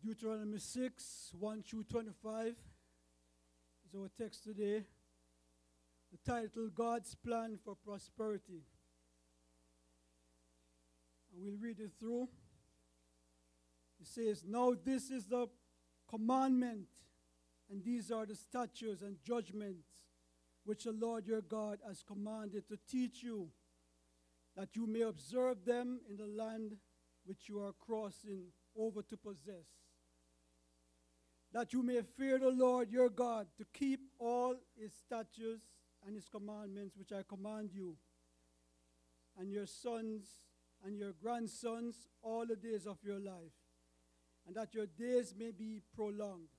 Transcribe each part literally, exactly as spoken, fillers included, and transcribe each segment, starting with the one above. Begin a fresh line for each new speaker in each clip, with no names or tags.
Deuteronomy six, one through twenty-five is our text today. The title, God's Plan for Prosperity. And we'll read it through. It says, Now this is the commandment, and these are the statutes and judgments which the Lord your God has commanded to teach you, that you may observe them in the land which you are crossing over to possess, that you may fear the Lord your God, to keep all his statutes and his commandments which I command you, and your sons and your grandsons all the days of your life, and that your days may be prolonged.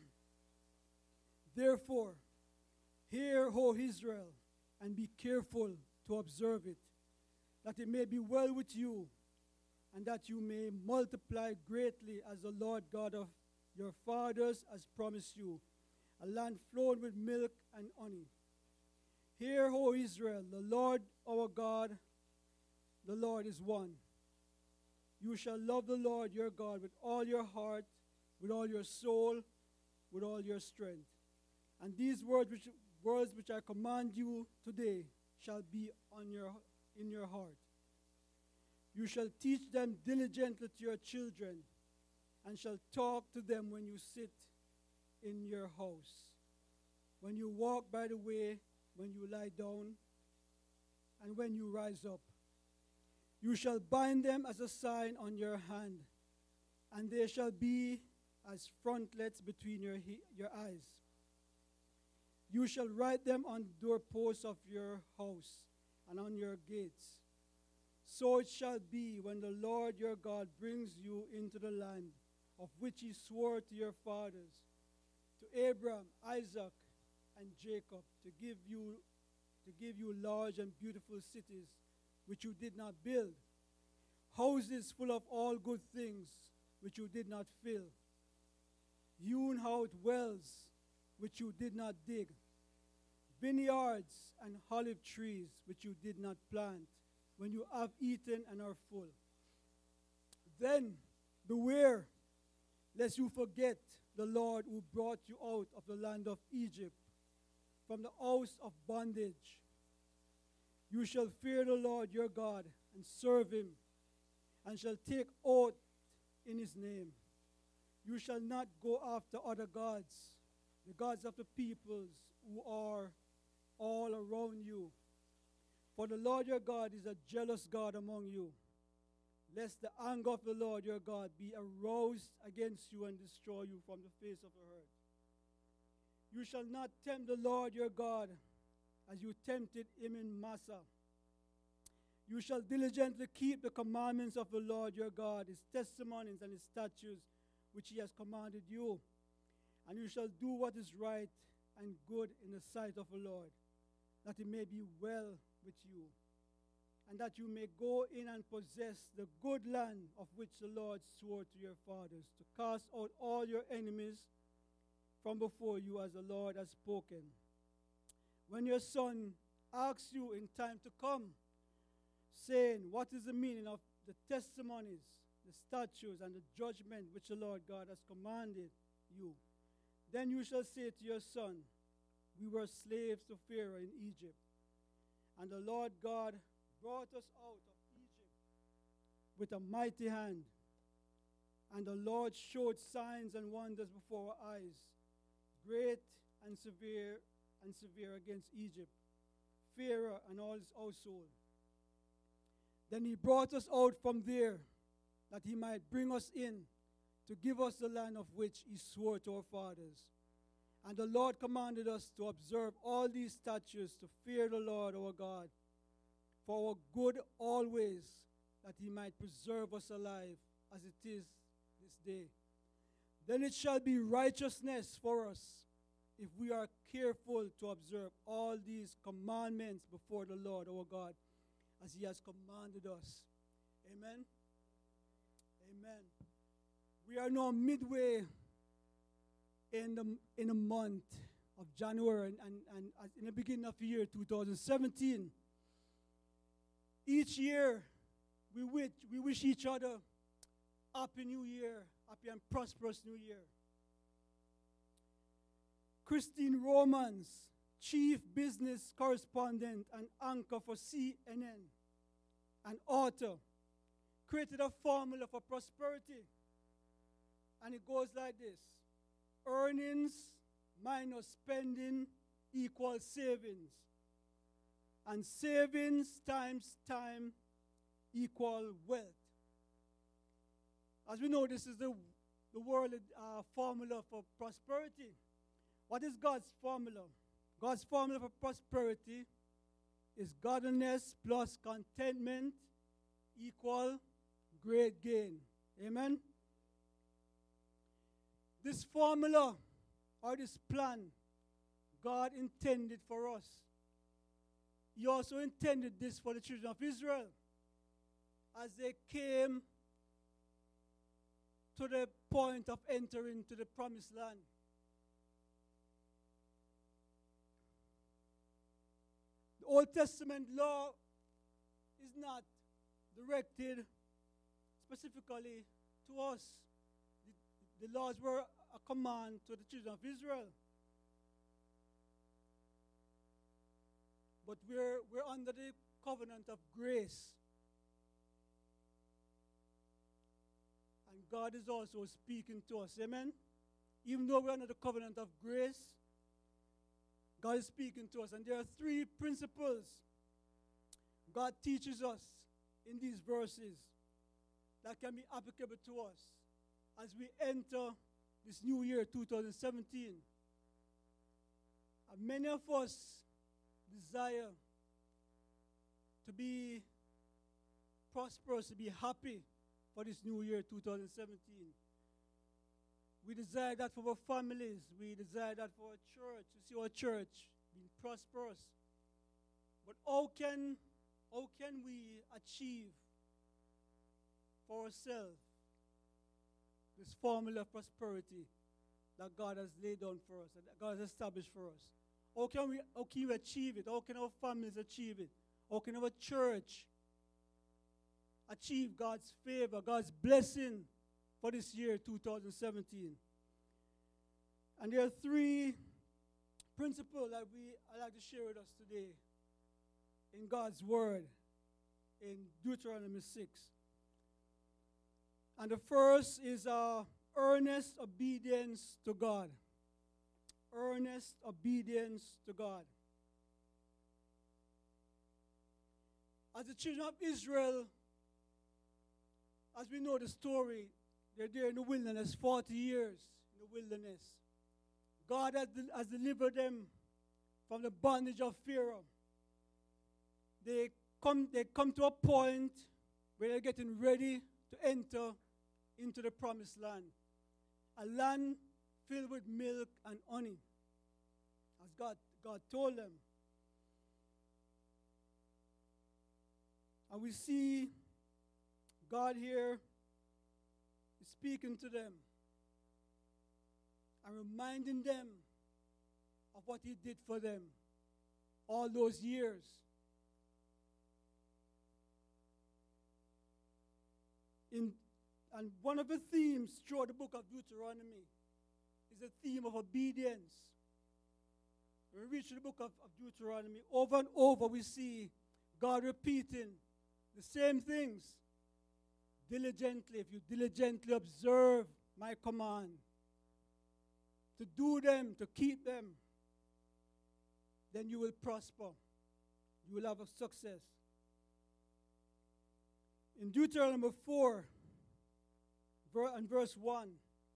Therefore, hear, O Israel, and be careful to observe it, that it may be well with you, and that you may multiply greatly, as the Lord God of your fathers has promised you, a land flowing with milk and honey. Hear, O Israel, the Lord our God, the Lord is one. You shall love the Lord your God with all your heart, with all your soul, with all your strength. And these words which, words which I command you today shall be on your, in your heart. You shall teach them diligently to your children, and shall talk to them when you sit in your house, when you walk by the way, when you lie down, and when you rise up. You shall bind them as a sign on your hand, and they shall be as frontlets between your, he- your eyes. You shall write them on the doorposts of your house and on your gates. So it shall be when the Lord your God brings you into the land of which he swore to your fathers, to Abraham, Isaac, and Jacob, to give you, to give you large and beautiful cities which you did not build, houses full of all good things which you did not fill, hewn out wells which you did not dig, vineyards and olive trees which you did not plant, when you have eaten and are full. Then beware, lest you forget the Lord who brought you out of the land of Egypt, from the house of bondage. You shall fear the Lord your God, and serve him, and shall take oath in his name. You shall not go after other gods, the gods of the peoples who are all around you. For the Lord your God is a jealous God among you, lest the anger of the Lord your God be aroused against you and destroy you from the face of the earth. You shall not tempt the Lord your God as you tempted him in Massah. You shall diligently keep the commandments of the Lord your God, his testimonies and his statutes, which he has commanded you. And you shall do what is right and good in the sight of the Lord, that it may be well with you, and that you may go in and possess the good land of which the Lord swore to your fathers, to cast out all your enemies from before you, as the Lord has spoken. When your son asks you in time to come, saying, What is the meaning of the testimonies, the statutes, and the judgment which the Lord God has commanded you? Then you shall say to your son, We were slaves to Pharaoh in Egypt, and the Lord God brought us out of Egypt with a mighty hand. And the Lord showed signs and wonders before our eyes, great and severe and severe against Egypt, Pharaoh and all his household. Then he brought us out from there, that he might bring us in to give us the land of which he swore to our fathers. And the Lord commanded us to observe all these statutes, to fear the Lord our God, for our good always, that he might preserve us alive, as it is this day. Then it shall be righteousness for us, if we are careful to observe all these commandments before the Lord our God, as he has commanded us. Amen. Amen. We are now midway in the in the month of January, and, and, and in the beginning of the year two thousand seventeen. Each year we wish we wish each other Happy New Year happy and prosperous new year. Christine Romans, chief business correspondent and anchor for C N N, and author, created a formula for prosperity. And it goes like this: earnings minus spending equals savings. And savings times time equal wealth. As we know, this is the, the world uh, formula for prosperity. What is God's formula? God's formula for prosperity is godliness plus contentment equal great gain. Amen? This formula or this plan God intended for us. He also intended this for the children of Israel as they came to the point of entering to the promised land. The Old Testament law is not directed specifically to us. The, the laws were a command to the children of Israel. But we're, we're under the covenant of grace. And God is also speaking to us. Amen? Even though we're under the covenant of grace, God is speaking to us. And there are three principles God teaches us in these verses that can be applicable to us as we enter this new year, two thousand seventeen. And many of us desire to be prosperous, to be happy for this new year, two thousand seventeen. We desire that for our families. We desire that for our church, to see our church being prosperous. But how can, how can we achieve for ourselves this formula of prosperity that God has laid down for us, that God has established for us? How can we, how can we achieve it? How can our families achieve it? How can our church achieve God's favor, God's blessing for this year, two thousand seventeen? And there are three principles that we I'd like to share with us today in God's word in Deuteronomy six. And the first is uh, earnest obedience to God. Earnest obedience to God. As the children of Israel, as we know the story, they're there in the wilderness, forty years in the wilderness. God has, del- has delivered them from the bondage of Pharaoh. They come, they come to a point where they're getting ready to enter into the promised land. A land filled with milk and honey, as God, God told them. And we see God here is speaking to them and reminding them of what He did for them all those years. In, and one of the themes throughout the book of Deuteronomy is the theme of obedience. When we reach the book of, of Deuteronomy, over and over we see God repeating the same things. Diligently, if you diligently observe my command, to do them, to keep them, then you will prosper. You will have a success. In Deuteronomy four and verse one,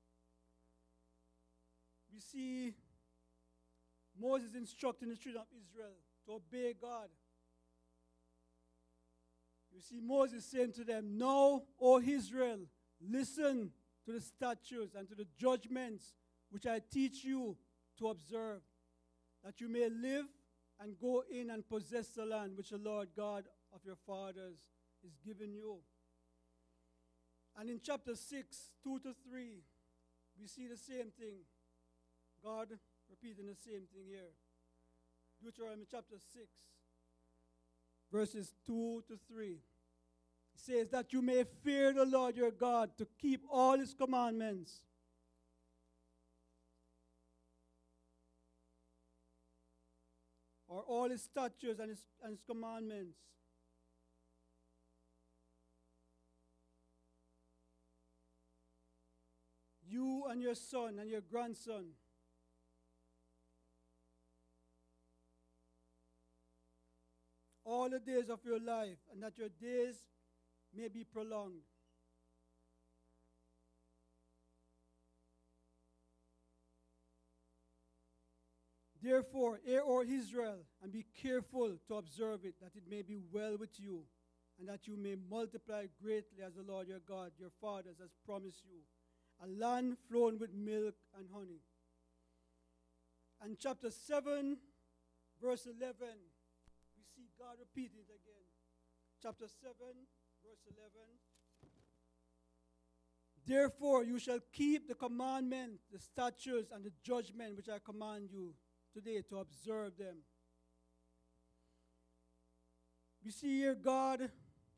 we see Moses instructing the children of Israel to obey God. You see Moses saying to them, "Now, O Israel, listen to the statutes and to the judgments which I teach you to observe, that you may live and go in and possess the land which the Lord God of your fathers is giving you." And in chapter six, two to three, we see the same thing. God repeating the same thing here. Deuteronomy chapter six, verses two to three. It says that you may fear the Lord your God, to keep all his commandments. Or all his statutes and his, and his commandments. You and your son and your grandson. All the days of your life, and that your days may be prolonged. Therefore, hear, O Israel, and be careful to observe it, that it may be well with you, and that you may multiply greatly as the Lord your God, your fathers, has promised you, a land flowing with milk and honey. And chapter seven, verse eleven, we see God repeating it again. Chapter seven, verse eleven. Therefore, you shall keep the commandment, the statutes, and the judgment which I command you today to observe them. We see here God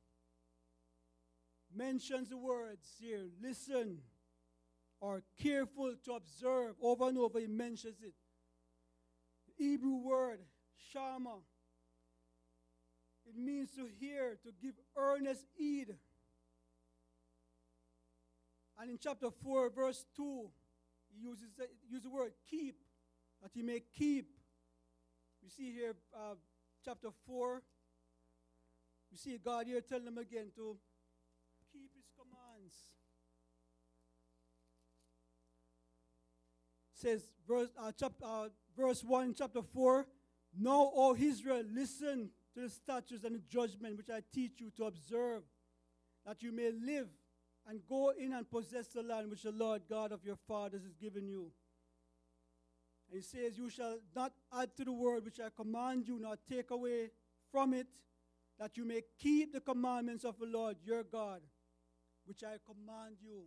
mentions the words here, listen, or careful to observe. Over and over he mentions it. The Hebrew word, shama, it means to hear, to give earnest heed. And in chapter four, verse two, he uses, uses the word keep, that he may keep. We see here, uh, chapter four, we see God here telling them again to keep his commands. It says, verse, uh, chapter, uh, verse one, chapter four, Now, O Israel, listen to the statutes and the judgment which I teach you to observe, that you may live and go in and possess the land which the Lord God of your fathers has given you. And he says, you shall not add to the word which I command you, nor take away from it, that you may keep the commandments of the Lord your God, which I command you.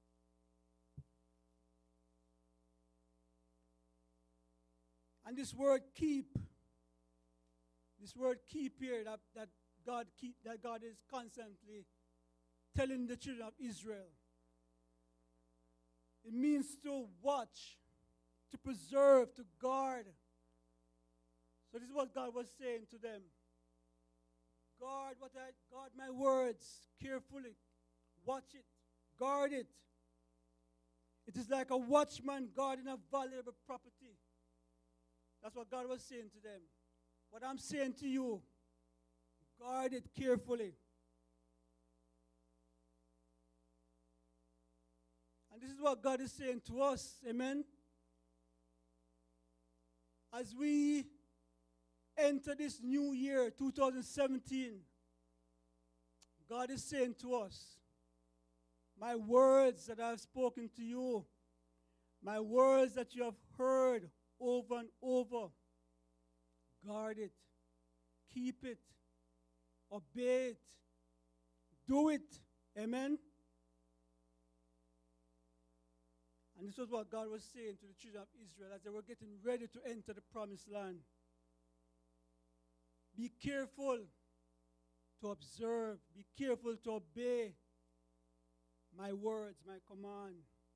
And this word keep, this word keep here, that, that God keep, that God is constantly telling the children of Israel. It means to watch, to preserve, to guard. So this is what God was saying to them. Guard what I guard my words carefully. Watch it, guard it. It is like a watchman guarding a valuable property. That's what God was saying to them. What I'm saying to you, guard it carefully. And this is what God is saying to us, amen? As we enter this new year, two thousand seventeen, God is saying to us, my words that I have spoken to you, my words that you have heard over and over, guard it, keep it, obey it, do it, amen? And this was what God was saying to the children of Israel as they were getting ready to enter the promised land. Be careful to observe. Be careful to obey my words, my command.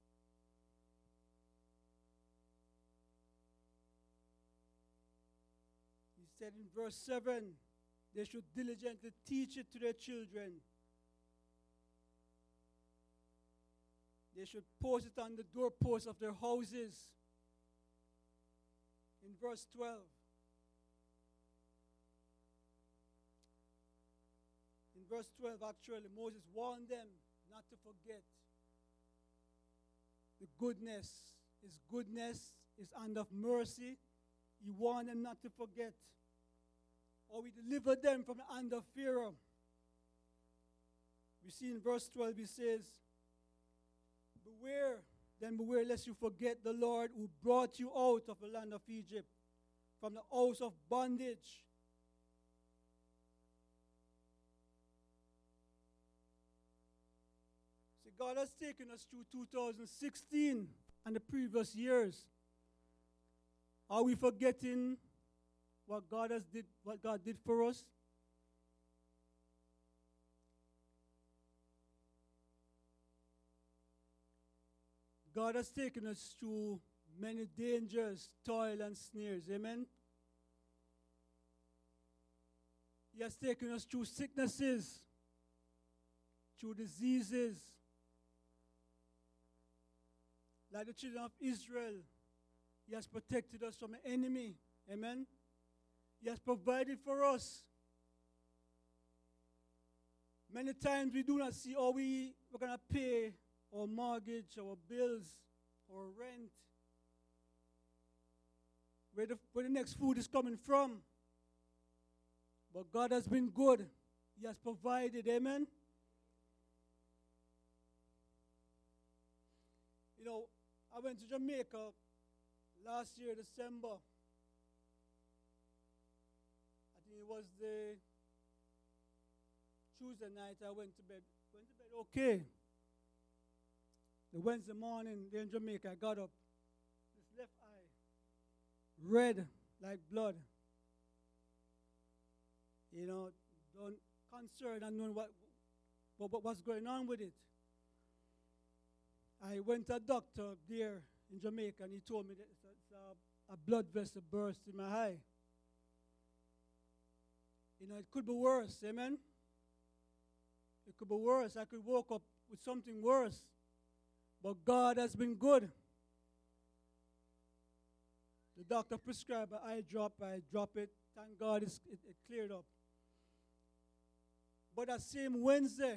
He said in verse seven, they should diligently teach it to their children. They should post it on the doorposts of their houses. In verse twelve. In verse twelve, actually, Moses warned them not to forget the goodness. His goodness, his hand of mercy. He warned them not to forget. Or we delivered them from the hand of Pharaoh. We see in verse twelve, he says, Beware, then beware lest you forget the Lord who brought you out of the land of Egypt, from the house of bondage. See, God has taken us through two thousand sixteen and the previous years. Are we forgetting what God has did, what God did for us? God has taken us through many dangers, toil, and snares. Amen. He has taken us through sicknesses, through diseases. Like the children of Israel, He has protected us from the enemy. Amen. He has provided for us. Many times we do not see how we, we're going to pay our mortgage, our bills, our rent, where the, where the next food is coming from. But God has been good. He has provided. Amen. You know, I went to Jamaica last year, December. I think it was the Tuesday night I went to bed. Went to bed okay. The Wednesday morning, there in Jamaica, I got up. This left eye, red like blood. You know, don't concern and knowing what, what, what what's going on with it. I went to a doctor there in Jamaica, and he told me that it's a, it's a, a blood vessel burst in my eye. You know, it could be worse, amen? It could be worse. I could woke up with something worse. But God has been good. The doctor prescribed an eye drop. I drop it. Thank God it's, it, it cleared up. But that same Wednesday,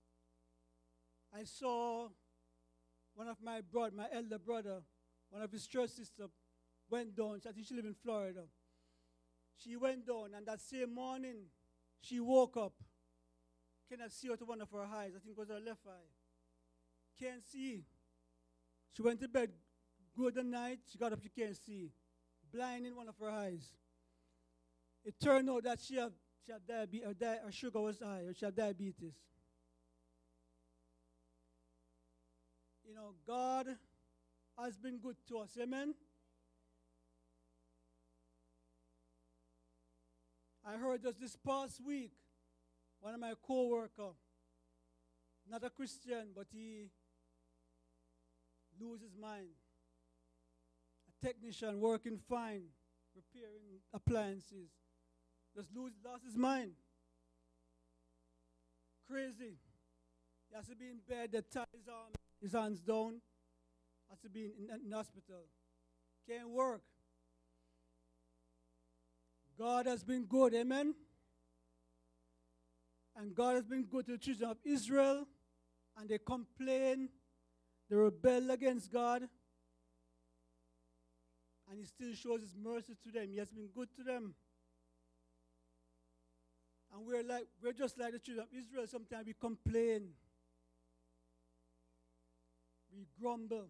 I saw one of my brother, my elder brother, one of his church sisters, went down. I think she lived in Florida. She went down, and that same morning, she woke up. Cannot see out of one of her eyes. I think it was her left eye. Can't see. She went to bed good the night. She got up, she can't see. Blind in one of her eyes. It turned out that she had, she had diabetes, her, di- her sugar was high, or she had diabetes. You know, God has been good to us. Amen? I heard just this past week, one of my co-workers, not a Christian, but he lose his mind. A technician working fine, repairing appliances, just lose, lost his mind. Crazy. He has to be in bed, they tie his, arm, his hands down, has to be in, in, in hospital. Can't work. God has been good, amen? And God has been good to the children of Israel, and they complain, they rebel against God, and He still shows His mercy to them. He has been good to them. And we're like, we're just like the children of Israel. Sometimes we complain, we grumble.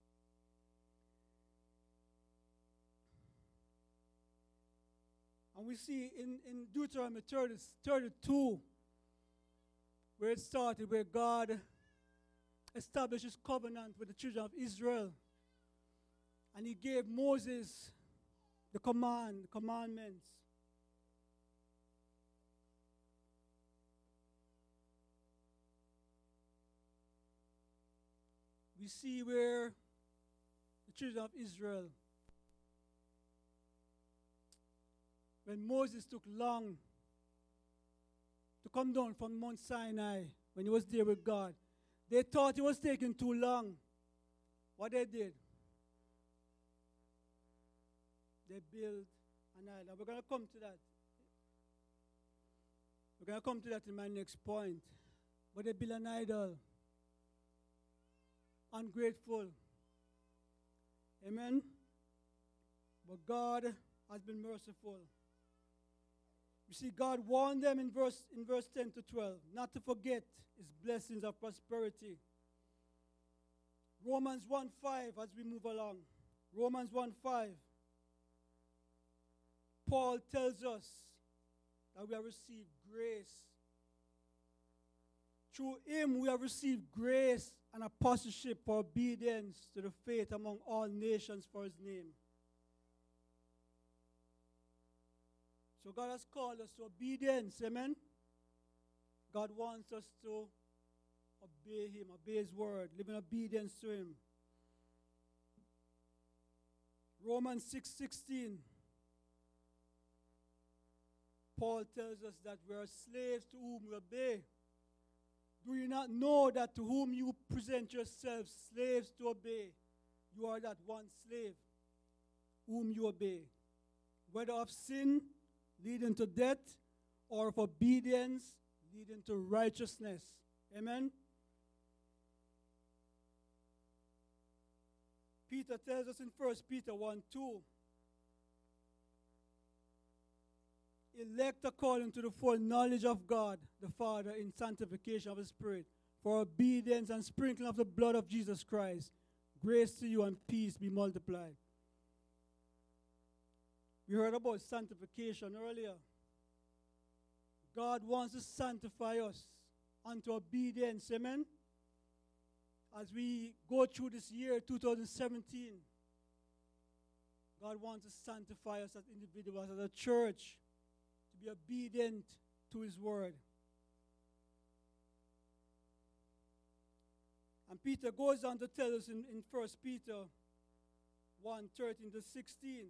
And we see in, in Deuteronomy thirty, thirty-two, where it started, where God established His covenant with the children of Israel. And He gave Moses the command, the commandments. We see where the children of Israel, when Moses took long to come down from Mount Sinai, when he was there with God, they thought it was taking too long. What they did, they built an island. We're going to come to that. We're going to come to that in my next point. But they built an idol. Ungrateful. Amen? But God has been merciful. You see, God warned them in verse, in verse ten to twelve not to forget His blessings of prosperity. Romans one five, as we move along. Romans one five. Paul tells us that we have received grace. Through Him we have received grace and apostleship for obedience to the faith among all nations for His name. So God has called us to obedience, amen? God wants us to obey Him, obey His word, live in obedience to Him. Romans six sixteen. Paul tells us that we are slaves to whom we obey. Do you not know that to whom you present yourselves slaves to obey, you are that one slave whom you obey, whether of sin leading to death or of obedience leading to righteousness? Amen? Peter tells us in First Peter one two, elect according to the full knowledge of God the Father in sanctification of the Spirit, for obedience and sprinkling of the blood of Jesus Christ. Grace to you and peace be multiplied. We heard about sanctification earlier. God wants to sanctify us unto obedience. Amen? As we go through this year, two thousand seventeen, God wants to sanctify us as individuals, as a church, to be obedient to His word. And Peter goes on to tell us in, in First Peter one thirteen to sixteen.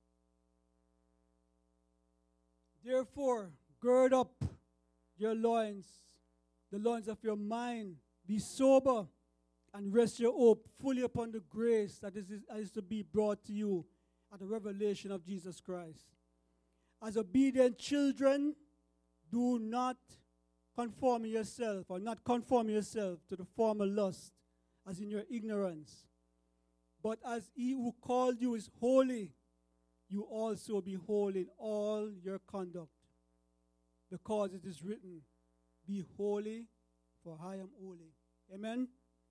Therefore, gird up your loins, the loins of your mind, be sober, and rest your hope fully upon the grace that is, is to be brought to you at the revelation of Jesus Christ. As obedient children, do not conform yourself or not conform yourself to the former lust as in your ignorance. But as He who called you is holy, you also be holy in all your conduct. Because it is written, be holy, for I am holy. Amen?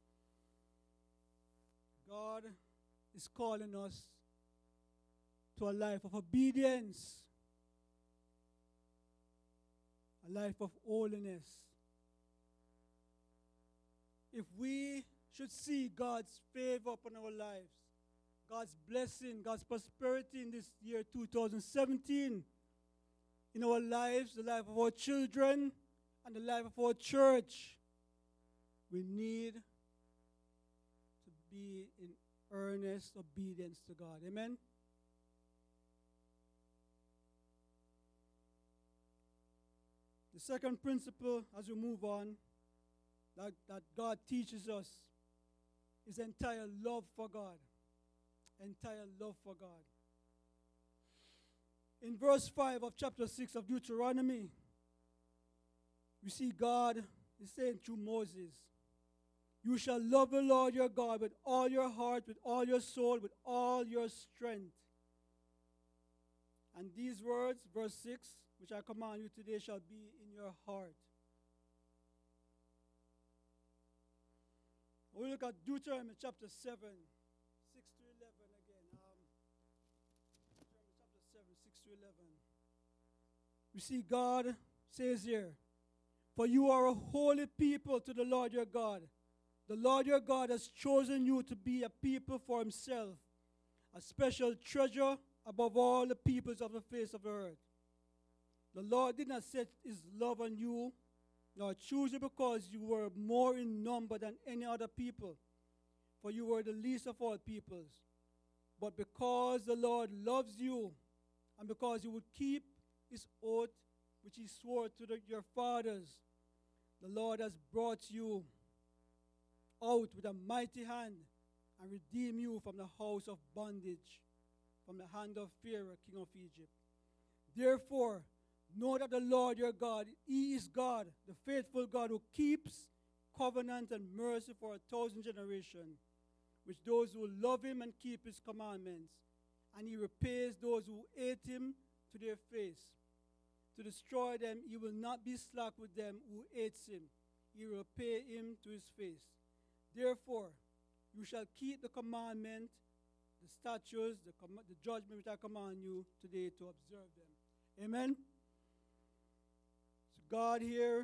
God is calling us to a life of obedience, a life of holiness. If we should see God's favor upon our lives, God's blessing, God's prosperity in this year two thousand seventeen, in our lives, the life of our children, and the life of our church, we need to be in earnest obedience to God. Amen? The second principle, as we move on, that, that God teaches us is entire love for God. Entire love for God. In verse five of chapter six of Deuteronomy, we see God is saying through Moses, you shall love the Lord your God with all your heart, with all your soul, with all your strength. And these words, verse six, which I command you today, shall be in your heart. We look at Deuteronomy chapter seven, six to eleven again. Um, Deuteronomy chapter seven, six to eleven. We see God says here, for you are a holy people to the Lord your God. The Lord your God has chosen you to be a people for Himself, a special treasure above all the peoples of the face of the earth. The Lord did not set His love on you, nor choose you because you were more in number than any other people, for you were the least of all peoples. But because the Lord loves you, and because you would keep His oath which He swore to the, your fathers, the Lord has brought you out with a mighty hand and redeemed you from the house of bondage, from the hand of Pharaoh, king of Egypt. Therefore, know that the Lord your God, He is God, the faithful God who keeps covenant and mercy for a thousand generations, which those who love Him and keep His commandments, and He repays those who hate Him to their face. To destroy them, He will not be slack with them who hates Him. He will repay him to his face. Therefore, you shall keep the commandment, the statutes, the, com- the judgment which I command you today to observe them. Amen? So God here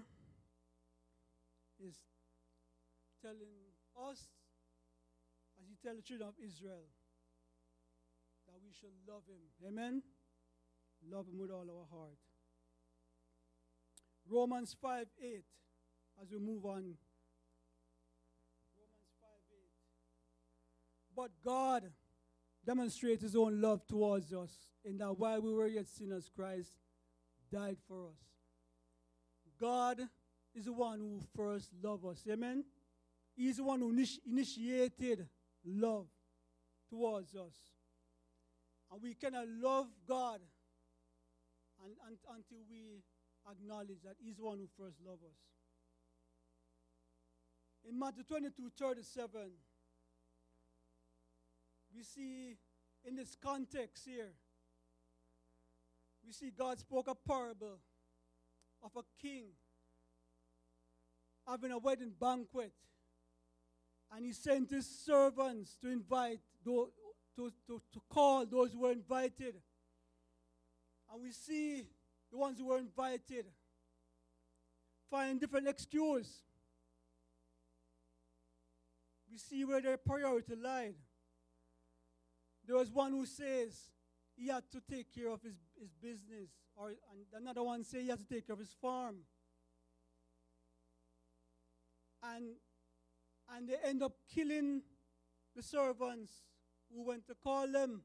is telling us, as He tells the children of Israel, that we should love Him. Amen? Love Him with all our heart. Romans five eight, as we move on. Romans five eight. But God, demonstrates his own love towards us, in that while we were yet sinners, Christ died for us. God is the one who first loved us. Amen? He is the one who initi- initiated love towards us. And we cannot love God and, and, until we acknowledge that he's the one who first loved us. In Matthew twenty-two thirty-seven, we see in this context here, we see God spoke a parable of a king having a wedding banquet. And he sent his servants to invite, those, to, to, to call those who were invited. And we see the ones who were invited find different excuse. We see where their priority lied. There was one who says he had to take care of his, his business, or and another one says he had to take care of his farm. And, and they end up killing the servants who went to call them.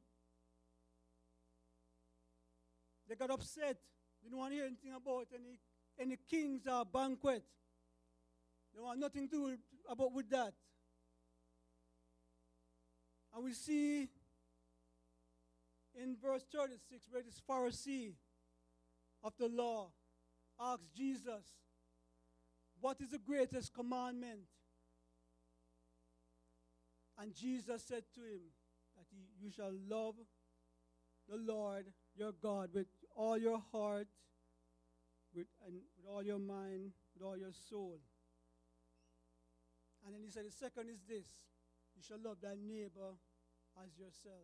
They got upset. They didn't want to hear anything about any, any kings or banquet. They want nothing to do with, about with that. And we see in verse thirty-six where this Pharisee of the law asks Jesus, what is the greatest commandment? And Jesus said to him that he, you shall love the Lord your God with all your heart, with, and with all your mind, with all your soul. And then he said, the second is this, you shall love thy neighbor as yourself.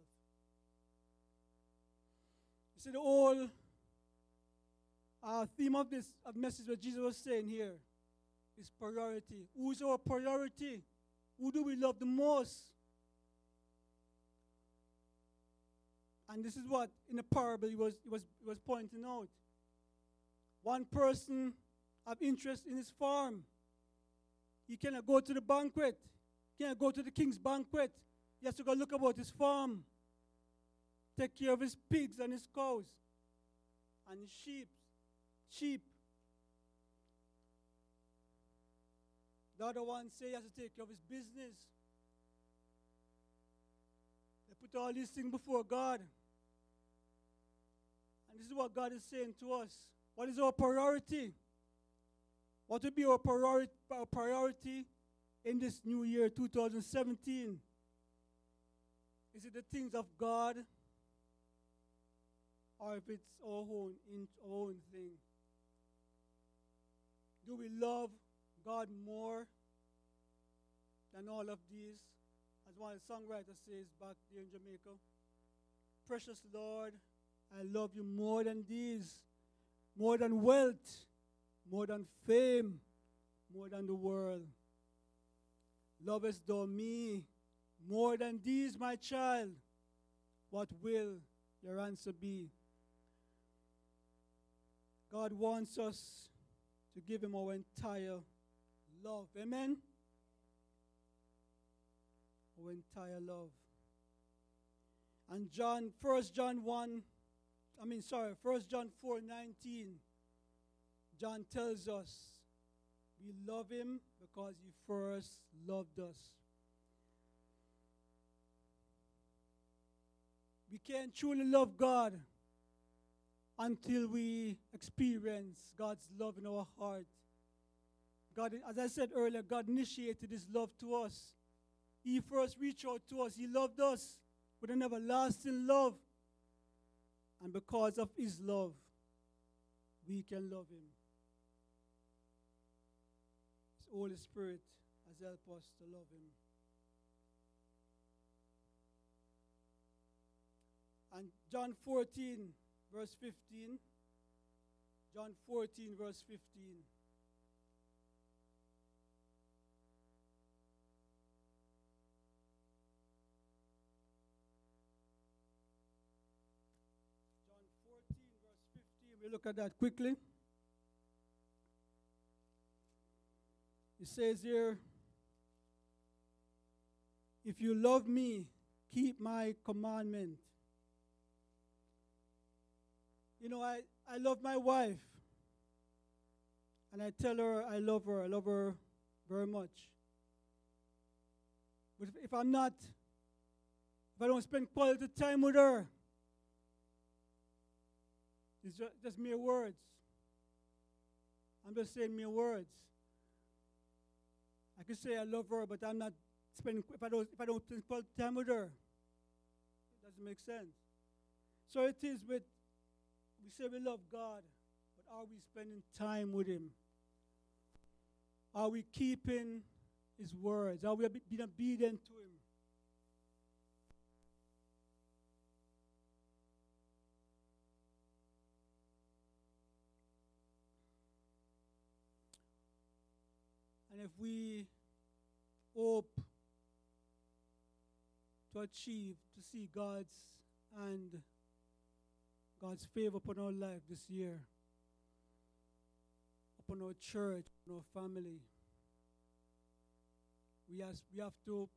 You see, the whole uh, theme of this of message that Jesus was saying here is priority. Who is our priority? Who do we love the most? And this is what, in the parable, he was, he was, he was pointing out. One person have interest in his farm. He cannot go to the banquet. He cannot go to the king's banquet. He has to go look about his farm. Take care of his pigs and his cows and his sheep. Sheep. The other one say he has to take care of his business. They put all these things before God. And this is what God is saying to us. What is our priority? What will be our priority, our priority in this new year, two thousand seventeen? Is it the things of God? Or if it's our own, in, our own thing? Do we love God more than all of these? As one of the songwriters says back there in Jamaica, precious Lord, I love you more than these, more than wealth, more than fame, more than the world. Lovest thou me more than these, my child? What will your answer be? God wants us to give him our entire love. Amen? Our entire love. And John, First John one, I mean, sorry, First John four nineteen, John tells us we love him because he first loved us. We can't truly love God until we experience God's love in our heart. God, as I said earlier, God initiated his love to us. He first reached out to us. He loved us with an everlasting love. And because of his love, we can love him. His Holy Spirit has helped us to love him. And John fourteen, verse fifteen. John fourteen, verse fifteen. John fourteen, verse fifteen. We look at that quickly. It says here, if you love me, keep my commandment. You know, I, I love my wife. And I tell her I love her. I love her very much. But if, if I'm not, if I don't spend quality time with her, it's just, just mere words. I'm just saying mere words. I can say I love her, but I'm not spending, if I don't, if I don't spend quality time with her, it doesn't make sense. So it is with, we say we love God, but are we spending time with Him? Are we keeping His words? Are we being obedient to Him? And if we hope to achieve, to see God's and God's favor upon our life this year, upon our church, upon our family, we, has, we have to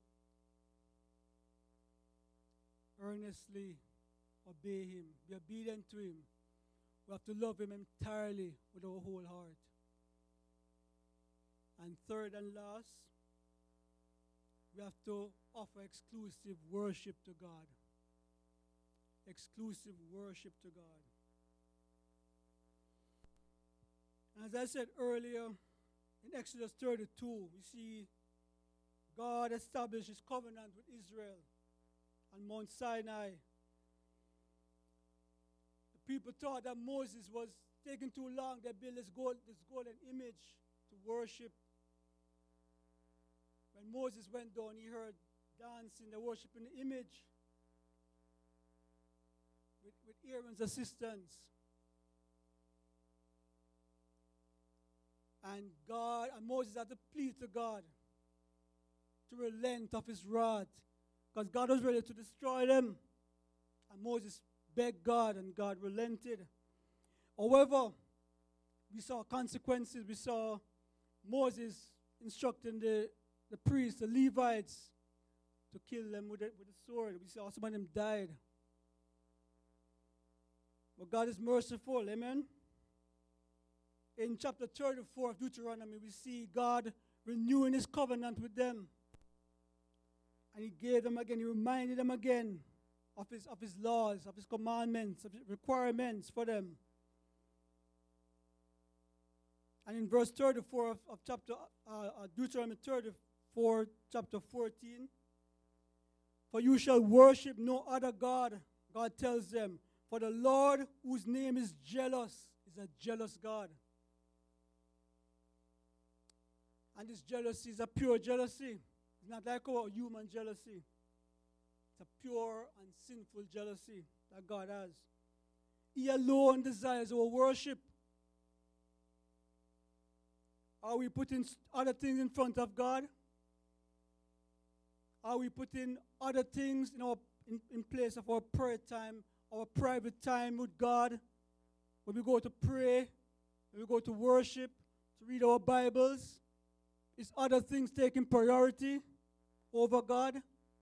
earnestly obey Him, be obedient to Him. We have to love Him entirely with our whole heart. And third and last, we have to offer exclusive worship to God. Exclusive worship to God. As I said earlier, in Exodus thirty-two, we see God established His covenant with Israel on Mount Sinai. The people thought that Moses was taking too long. They built this, gold, this golden image to worship. When Moses went down, he heard dancing, they worshiping the image with, with Aaron's assistance. And God, and Moses had to plead to God to relent of His wrath, because God was ready to destroy them. And Moses begged God, and God relented. However, we saw consequences. We saw Moses instructing the, the priests, the Levites, to kill them with a, with a sword. We saw some of them died. But God is merciful, amen? In chapter thirty-four of Deuteronomy, we see God renewing His covenant with them. And He gave them again, He reminded them again of His, of his laws, of His commandments, of His requirements for them. And in verse thirty-four of, of chapter uh, uh, Deuteronomy thirty-four, chapter fourteen, for you shall worship no other God, God tells them, for the Lord whose name is jealous is a jealous God. And this jealousy is a pure jealousy. It's not like our human jealousy. It's a pure and sinful jealousy that God has. He alone desires our worship. Are we putting other things in front of God? Are we putting other things in, our, in, in place of our prayer time, our private time with God? When we go to pray, when we go to worship, to read our Bibles, is other things taking priority over God?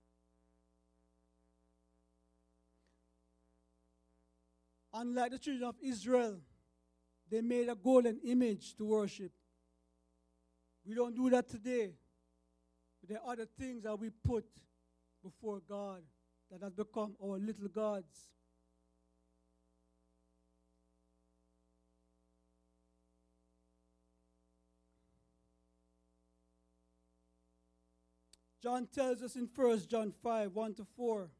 Unlike the children of Israel, they made a golden image to worship. We don't do that today. But there are other things that we put before God that have become our little gods. John tells us in First John five, one to four.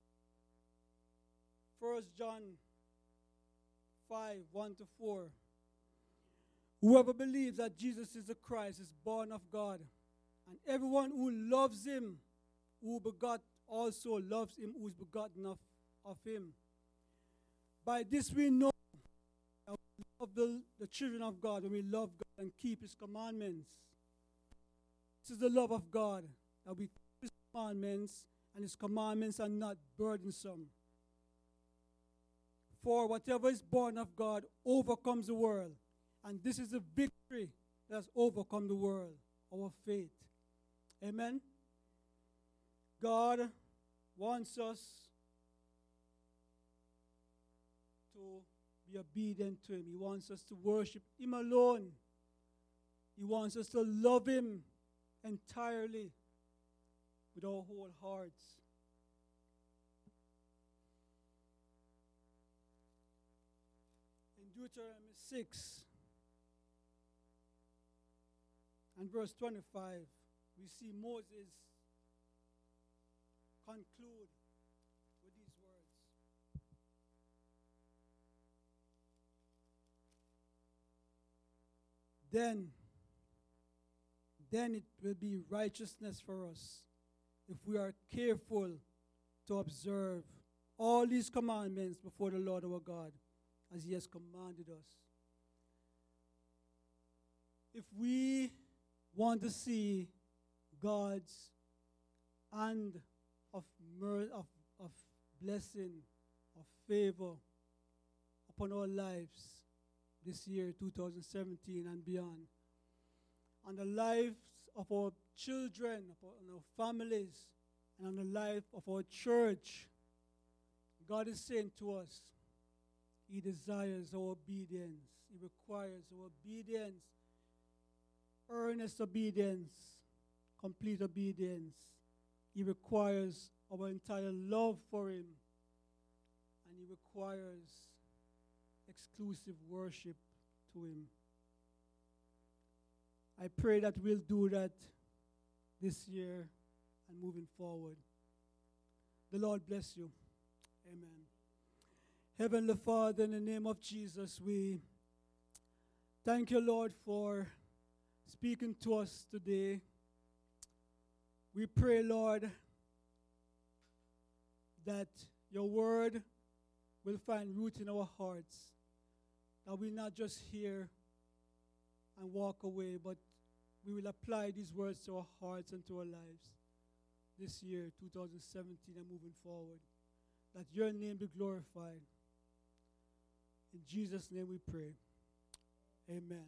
First John five, one to four. Whoever believes that Jesus is the Christ is born of God. And everyone who loves Him, who begot, also loves Him who is begotten of, of Him. By this we know that we love the, the children of God when we love God and keep His commandments. This is the love of God, that we keep His commandments, and His commandments are not burdensome. For whatever is born of God overcomes the world. And this is the victory that has overcome the world, our faith. Amen? God wants us to be obedient to him. He wants us to worship him alone. He wants us to love him entirely with our whole hearts. In Deuteronomy six and verse twenty-five, we see Moses conclude with these words. Then, then it will be righteousness for us if we are careful to observe all these commandments before the Lord our God, as he has commanded us. If we want to see God's hand of, mer- of, of blessing, of favor upon our lives this year, two thousand seventeen and beyond, on the lives of our children, on our families, and on the life of our church, God is saying to us, he desires our obedience. He requires our obedience, earnest obedience, complete obedience. He requires our entire love for him, and he requires exclusive worship to him. I pray that we'll do that this year and moving forward. The Lord bless you. Amen. Heavenly Father, in the name of Jesus, we thank you, Lord, for speaking to us today. We pray, Lord, that your word will find root in our hearts, that we'll not just hear and walk away, but we will apply these words to our hearts and to our lives this year, two thousand seventeen, and moving forward. That your name be glorified. In Jesus' name we pray. Amen.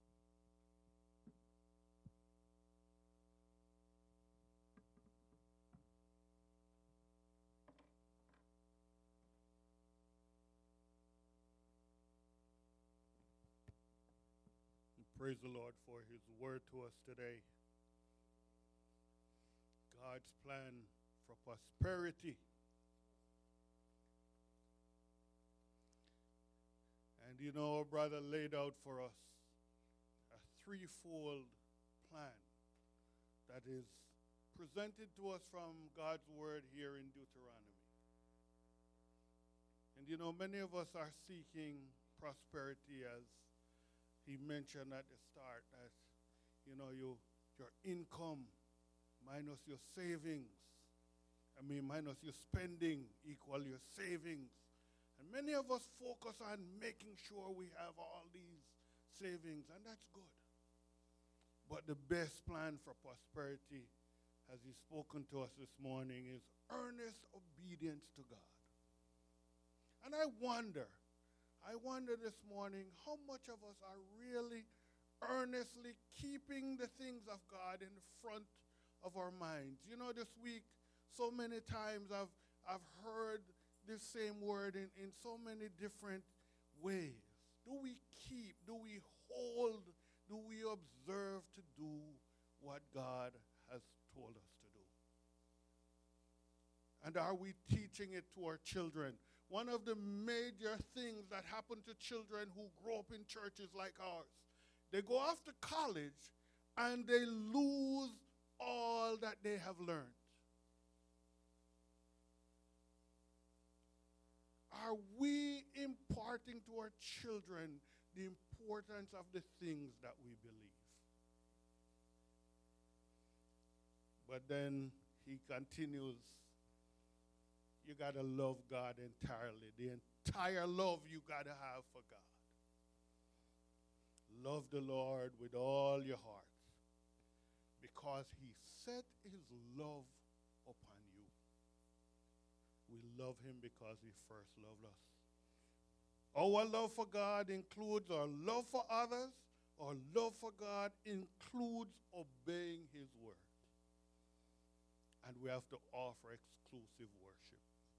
Praise the Lord for his word to us today. God's plan for prosperity. And you know, our brother laid out for us a threefold plan that is presented to us from God's word here in Deuteronomy. And you know, many of us are seeking prosperity, as he mentioned at the start, that, you know, you, your income minus your savings, I mean, minus your spending equal your savings. And many of us focus on making sure we have all these savings, and that's good. But the best plan for prosperity, as he's spoken to us this morning, is earnest obedience to God. And I wonder, I wonder this morning how much of us are really earnestly keeping the things of God in front of our minds. You know, this week, so many times I've, I've heard this same word in, in so many different ways. Do we keep, do we hold, do we observe to do what God has told us to do? And are we teaching it to our children? One of the major things that happen to children who grow up in churches like ours, they go off to college and they lose all that they have learned. Are we imparting to our children the importance of the things that we believe? But then he continues, you got to love God entirely. The entire love you got to have for God. Love the Lord with all your heart, because he set his love upon you. We love him because he first loved us. Our love for God includes our love for others. Our love for God includes obeying his word. and we have to offer exclusive worship.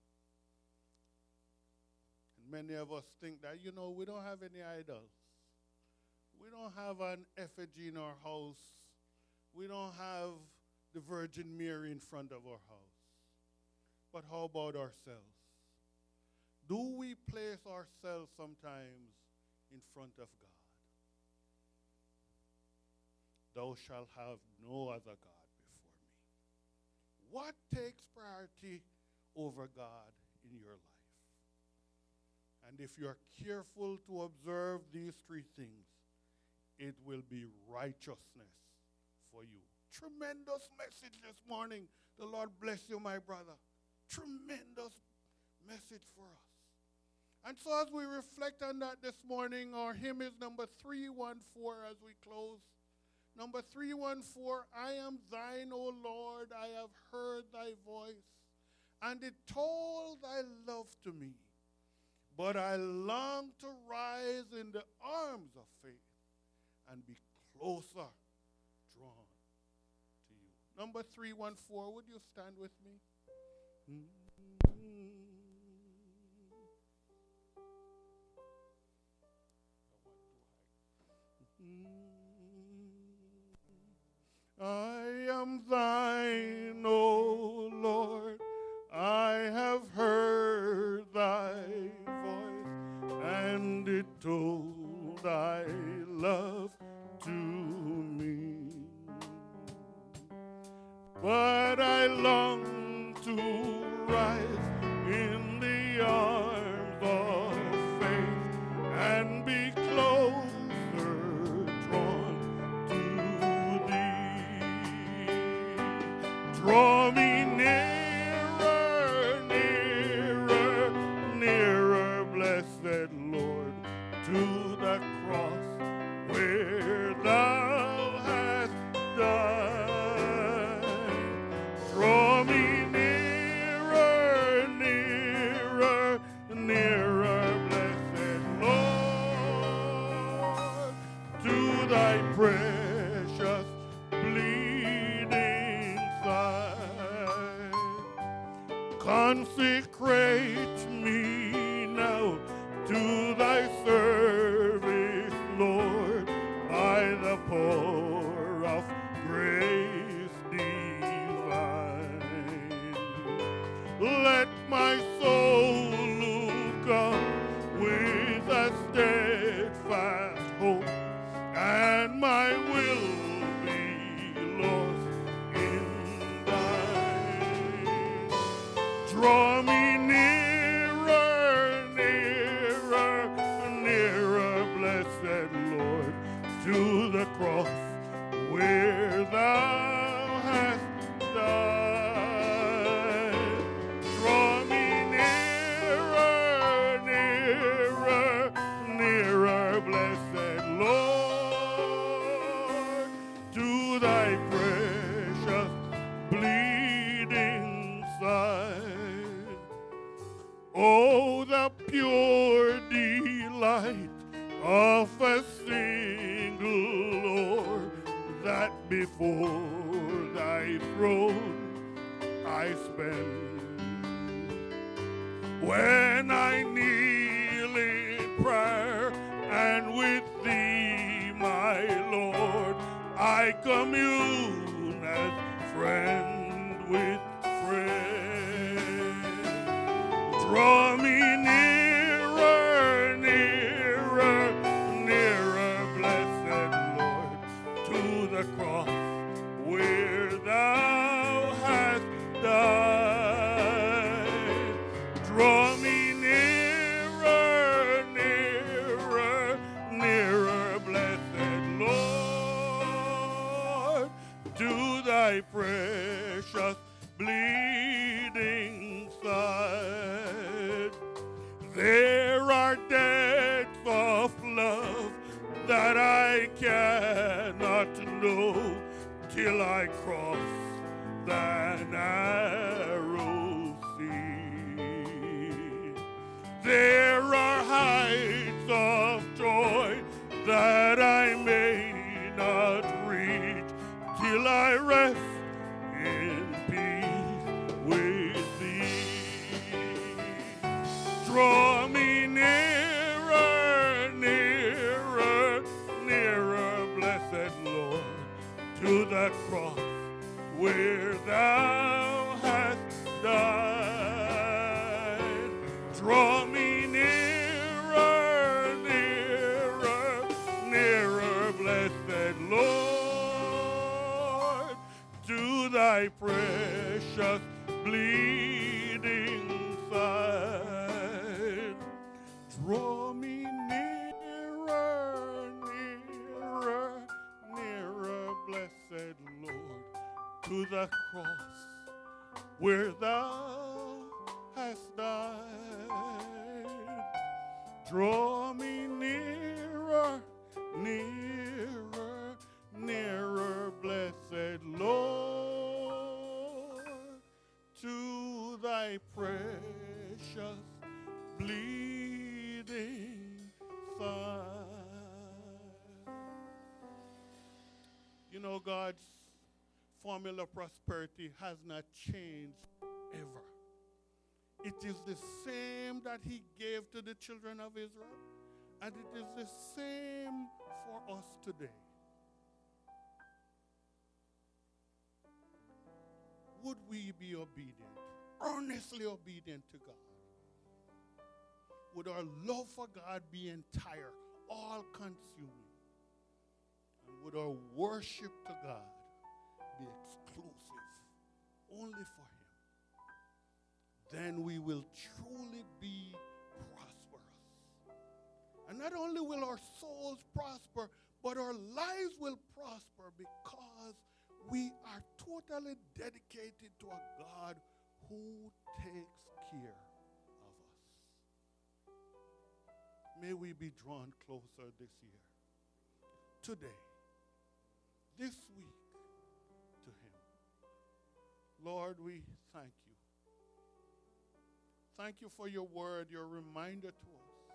And many of us think that, you know, we don't have any idols. We don't have an effigy in our house. We don't have the Virgin Mary in front of our house. But how about ourselves? Do we place ourselves sometimes in front of God? Thou shalt have no other God before me. What takes priority over God in your life? And if you're careful to observe these three things, it will be righteousness for you. Tremendous message this morning. The Lord bless you, my brother. Tremendous message for us. And so as we reflect on that this morning, our hymn is number three one four as we close. Number three one four, I am thine, O Lord, I have heard thy voice, and it told thy love to me. But I long to rise in the arms of faith and be closer drawn to you. Number three one four, would you stand with me? Mm-hmm. I am thine, O Lord, I have heard thy voice, and it told thy love to me. But I long to rise in the arms of faith and be closer drawn to thee. Draw me nearer, nearer, nearer, blessed Lord, to the cross where thou hast died. Draw me nearer, nearer, nearer, blessed Lord, to thy precious bleeding side. Consecrate me now to thy service, Lord, by the power of grace divine. Let my soul look up with a steadfast hope, and my will be lost in thine. Draw me nearer, nearer, nearer, blessed Lord, to the cross where thou hast died. Draw me nearer, nearer, nearer, blessed Lord, to thy precious bleeding side. Oh, the pure delight of a single Lord, that before thy throne I spend. When I kneel in prayer and with thee, my Lord, I commune as friend with friend. Draw me nearer, nearer, nearer, blessed Lord, to the cross where thou hast died. Draw me nearer, nearer, nearer, blessed Lord, to thy precious bleeding side. There are depths of love that I cannot know till I cross the narrow sea. There are heights of joy that I may not reach till I rest in peace Draw me nearer, nearer, nearer, blessed Lord, to the cross where thou hast died. Draw me nearer, nearer, nearer, blessed Lord, to thy precious bleeding side. Draw me nearer, nearer, nearer, blessed Lord, to the cross where thou hast died. Draw me nearer, nearer, nearer, blessed Lord, to thy precious bleeding side. You know, God's formula of prosperity has not changed ever. It is the same that he gave to the children of Israel, and it is the same for us today. Would we be obedient, earnestly obedient to God? Would our love for God be entire, all-consuming? And would our worship to God be exclusive, only for him? Then we will truly be prosperous. And not only will our souls prosper, but our lives will prosper because we are totally dedicated to a God who takes care of us. May we be drawn closer this year, today, this week, to him. Lord, we thank you. Thank you for your word, your reminder to us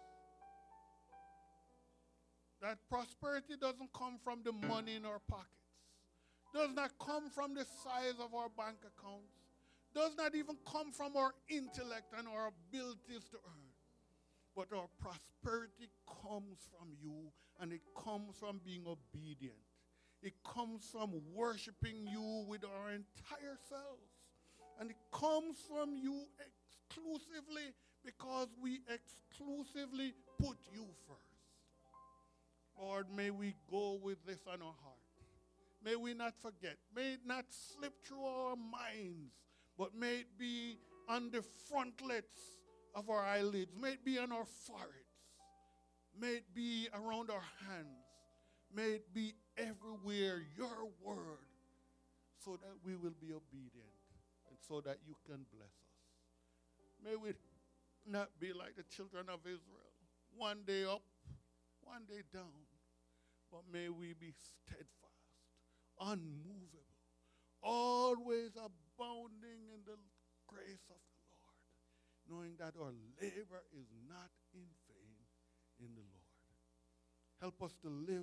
that prosperity doesn't come from the money in our pockets, does not come from the size of our bank accounts, does not even come from our intellect and our abilities to earn. But our prosperity comes from you, and it comes from being obedient. It comes from worshiping you with our entire selves. And it comes from you exclusively because we exclusively put you first. Lord, may we go with this on our heart. May we not forget. May it not slip through our minds, but may it be on the frontlets of our eyelids. May it be on our foreheads. May it be around our hands. May it be everywhere, your word, so that we will be obedient and so that you can bless us. May we not be like the children of Israel, one day up, one day down, but may we be steadfast, unmovable, always abounding in the grace of the Lord, knowing that our labor is not in vain in the Lord. Help us to live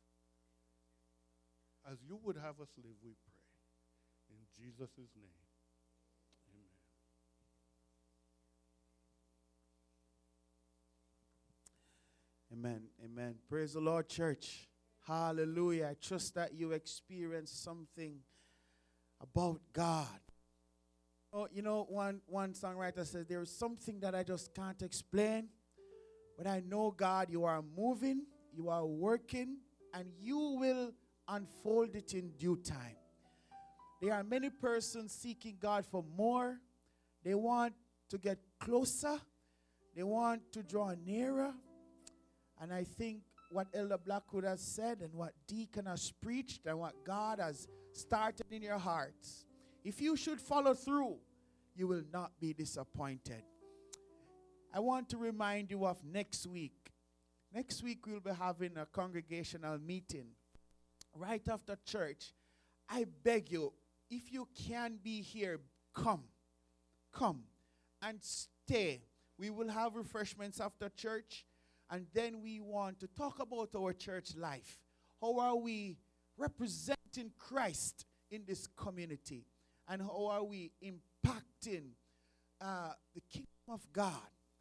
as you would have us live, we pray. In Jesus' name, amen.
Amen. Amen. Praise the Lord, church. Hallelujah. I trust that you experienced something about God. Oh, you know, one, one songwriter says, there is something that I just can't explain, but I know, God, you are moving, you are working, and you will unfold it in due time. There are many persons seeking God for more. They want to get closer. They want to draw nearer. And I think what Elder Blackwood has said and what Deacon has preached and what God has started in your hearts, if you should follow through, you will not be disappointed. I want to remind you of next week. Next week we'll be having a congregational meeting right after church. I beg you, if you can be here, come. Come and stay. We will have refreshments after church, and then we want to talk about our church life. How are we representing Christ in this community? And how are we impacting uh, the kingdom of God?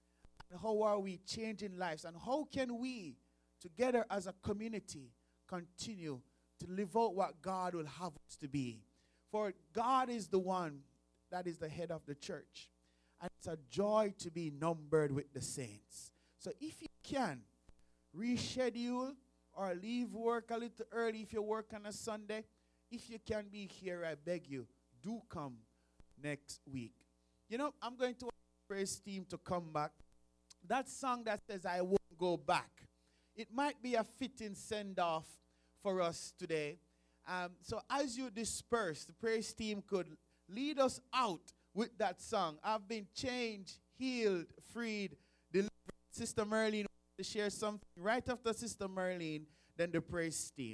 How are we changing lives? And how can we, together as a community, continue to live out what God will have us to be? For God is the one that is the head of the church. And it's a joy to be numbered with the saints. So if you can, reschedule or leave work a little early if you work on a Sunday. If you can be here, I beg you, do come next week. You know, I'm going to ask the praise team to come back. That song that says, I won't go back, it might be a fitting send-off for us today. Um, so as you disperse, the praise team could lead us out with that song. I've been changed, healed, freed, delivered. Sister Merlene wants to share something right after Sister Merlene, then the praise team.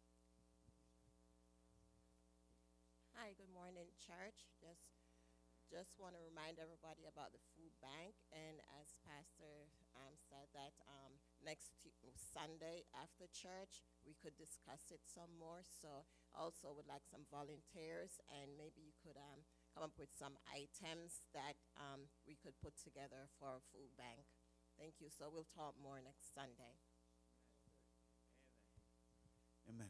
Hi, good morning, church. Just, just want to remind everybody about the food bank. And as Pastor um, said that um, next t- Sunday after church, we could discuss it some more. So also would like some volunteers, and maybe you could um, come up with some items that um, we could put together for a food bank. Thank you. So we'll talk more next Sunday.
Amen.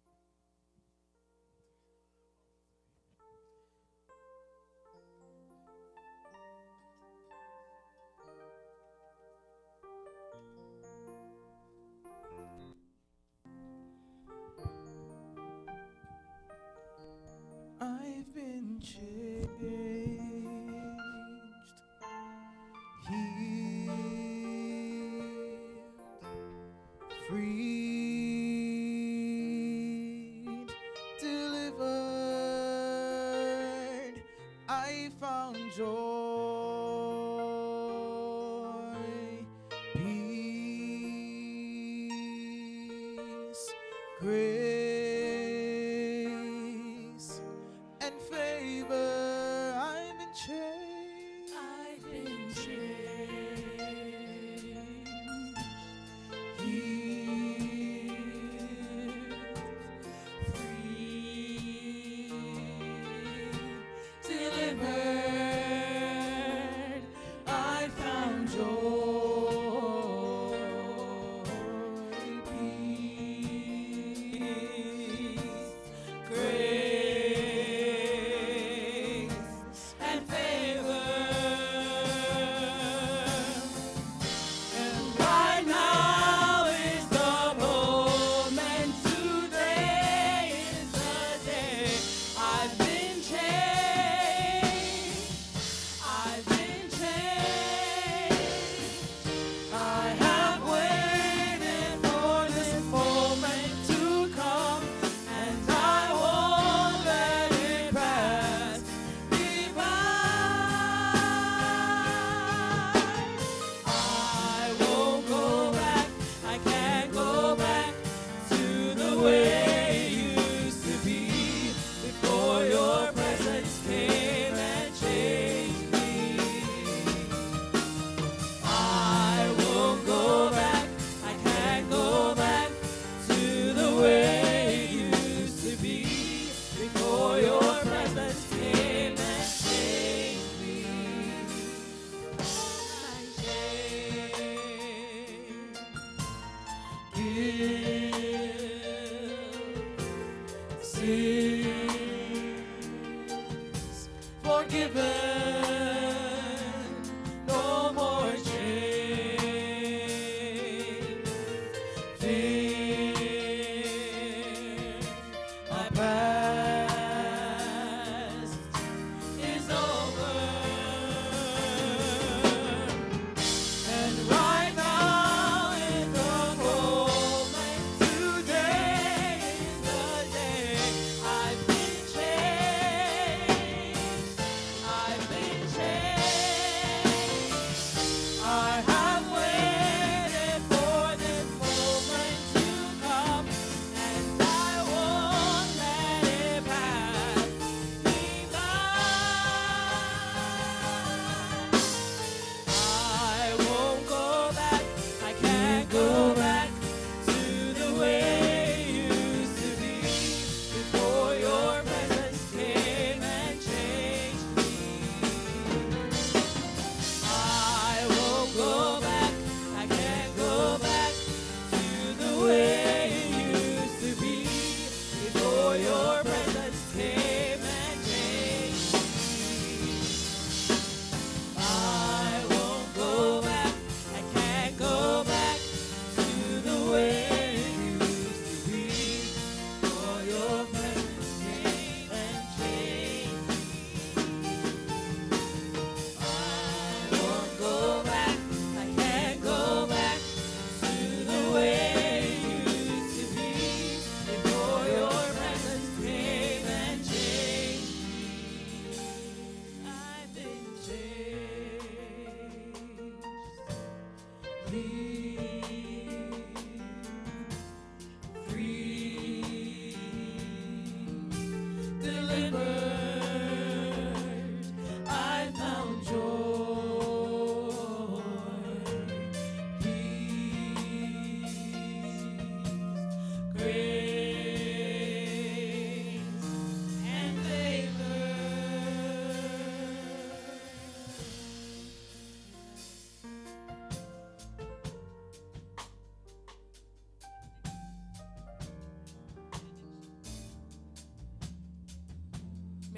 I've been changed, healed, freed, delivered. I found joy, peace, grace. Peace.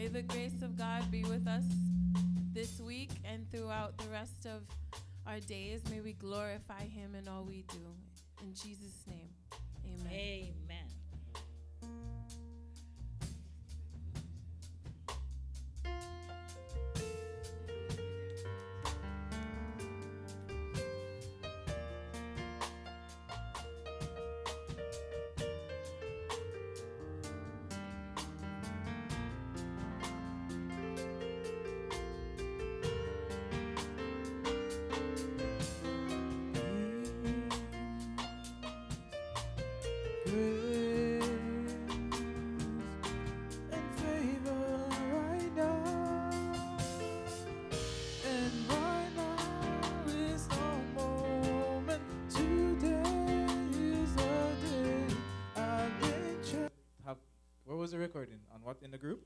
May the grace of God be with us this week and throughout the rest of our days. May we glorify him in all we do. In Jesus' name, amen.
Amen.
Where was the recording? On what, in the group?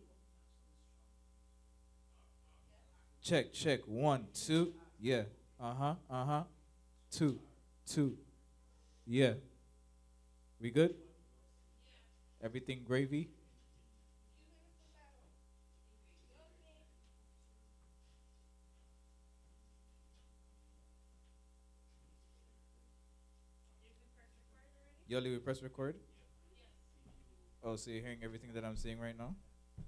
Check, check. One, two. Yeah. Uh-huh, uh-huh. Two, two. Yeah. We good? Everything gravy? Yoli, we press record? Oh, so you're hearing everything that I'm saying right now?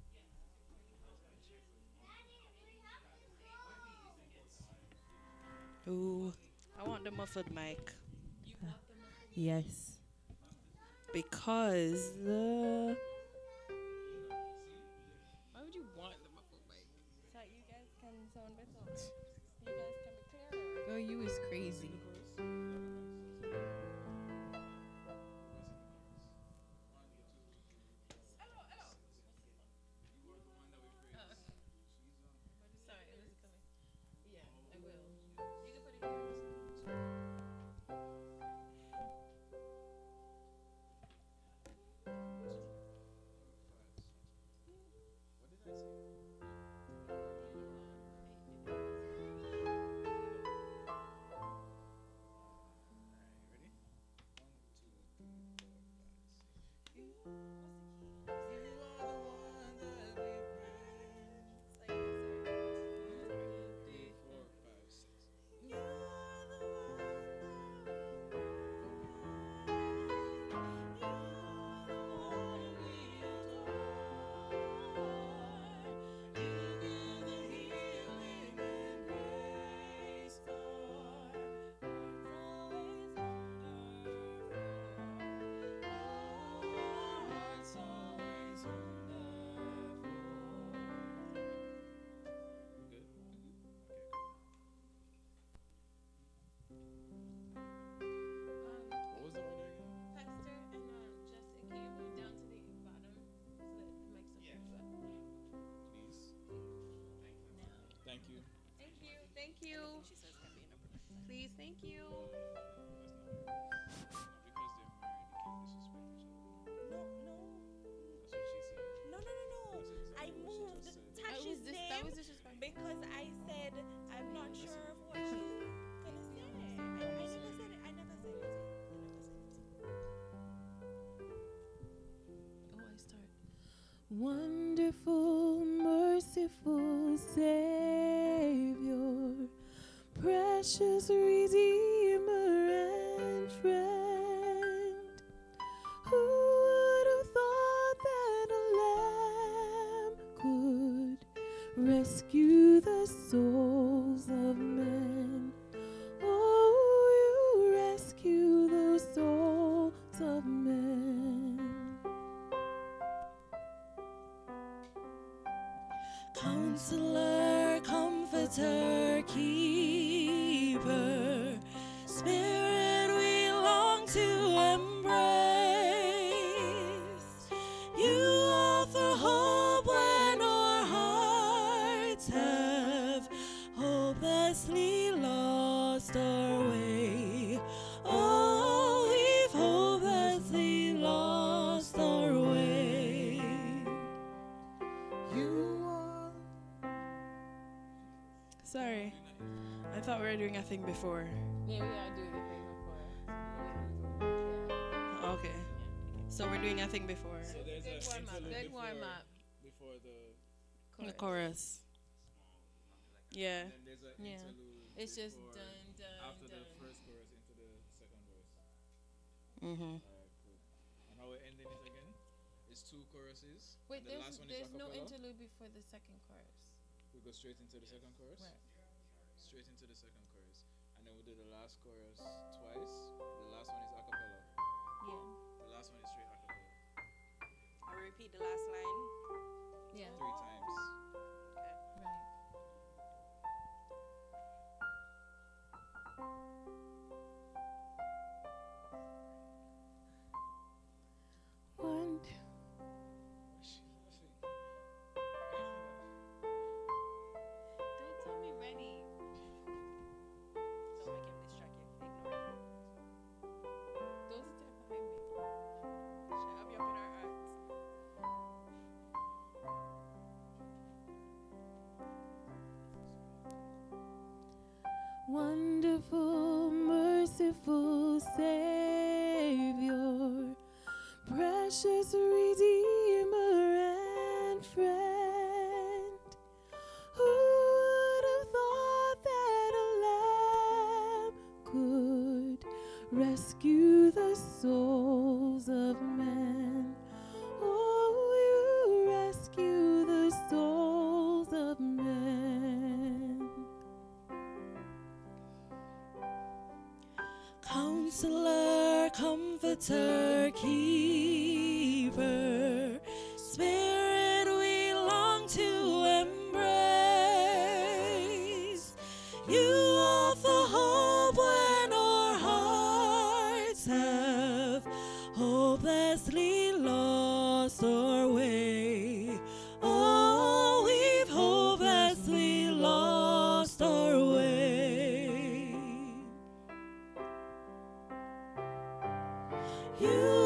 Ooh, I want the muffled mic.
Yes.
Because uh,
Why would you want the muffled mic?
so you guys can sound better. You guys can be clearer.
Girl, you is crazy.
Thank you.
Thank you. Thank you. Please, thank you.
No, no, no, no. I moved Tashi's
That
name
was disrespectful.
because I said I'm not sure of what she's gonna say. I, I never said it. I never said it. I never said it.
Oh, I start. Wonderful, merciful Savior, precious Redeemer and friend. Who would have thought that a lamb could rescue the souls of men? Oh, you rescue the souls of men.
Counselor, comforter, keeper, spirit we long to embrace. You offer hope when our hearts have hopelessly lost our way. Oh, we've hopelessly lost our way.
You are.
Sorry, I thought we were doing a thing before.
Yeah, we are doing the thing before.
Okay, so we're doing a thing before.
So there's
Good
a
warm up.
interlude
Good
before,
warm up.
before the
chorus.
The chorus. Yeah.
And then there's an
Yeah.
interlude.
It's just
before-
dun dun
after
dun.
the first chorus into the second verse.
Mm-hmm.
Alright, cool. And how we're ending it again? It's two choruses.
Wait,
and the
there's
last one
there's
is a
no
cappella.
interlude before the second chorus.
We go straight into the second chorus.
Right.
Straight into the second chorus, and then we do the last chorus twice. The last one is a cappella.
Yeah.
The last one is straight a cappella.
I'll repeat the last line.
Yeah.
Three times.
Right. One. Don't tell me ready.
Don't make him distract you. Ignore him.
Those are behind me.
Shut up, you open our hearts.
Wonderful, merciful Savior, precious Redeemer and friend. Who would have thought that a lamb could rescue the souls of men? Oh, you rescue the souls of men. Counselor, Comforter, Keeper, Spirit we long to embrace. You offer hope when our hearts have hopelessly lost our way. Oh, we've hopelessly lost our way. You